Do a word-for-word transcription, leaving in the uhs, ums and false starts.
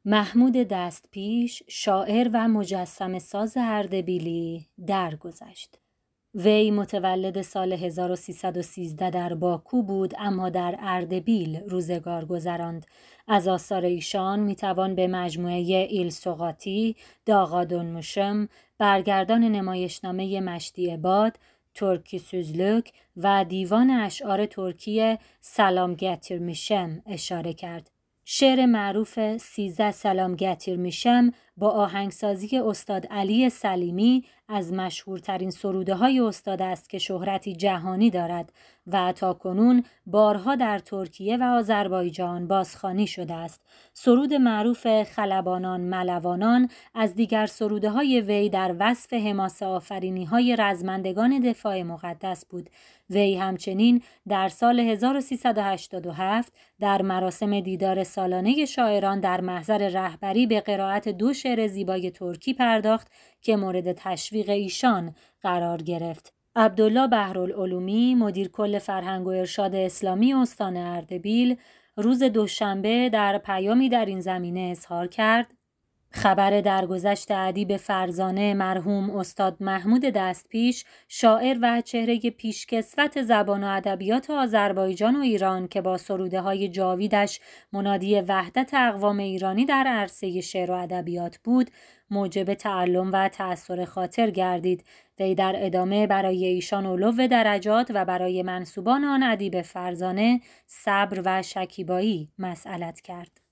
محمود دستپیش، شاعر و مجسمه ساز اردبیلی درگذشت. وی متولد سال هزار و سیصد و سیزده در باکو بود، اما در اردبیل روزگار گذراند. از آثار ایشان میتوان به مجموعه ایلسوقاتی، داغادونموشم، برگردان نمایشنامه مشتی عباد، ترکی سوزلوک و دیوان اشعار ترکی سلام گتیرمیشم اشاره کرد. شعر معروف سیزده سلام گتیرمیشم با آهنگسازی استاد علی سلیمی از مشهورترین سروده های استاد است که شهرتی جهانی دارد و تاکنون بارها در ترکیه و آذربایجان بازخوانی شده است. سرود معروف خلبانان ملوانان از دیگر سروده های وی در وصف حماسه آفرینی های رزمندگان دفاع مقدس بود. وی همچنین در سال هزار و سیصد و هشتاد و هفت در مراسم دیدار سالانه شاعران در محضر رهبری به قرائت دو شعر زیبای ترکی پرداخت که مورد تشویق ایشان قرار گرفت. عبدالله بحرالعلومی، مدیر کل فرهنگ و ارشاد اسلامی استان اردبیل، روز دوشنبه در پیامی در این زمینه اظهار کرد: خبر درگذشت ادیب فرزانه مرحوم استاد محمود دستپیش، شاعر و چهره پیشکسوت زبان و ادبیات آذربایجان و ایران که با سروده های جاویدش منادی وحدت اقوام ایرانی در عرصه شعر و ادبیات بود، موجب تعلم و تأثر خاطر گردید. وی در ادامه برای ایشان علو درجات و برای منسوبان آن ادیب فرزانه صبر و شکیبایی مسئلت کرد.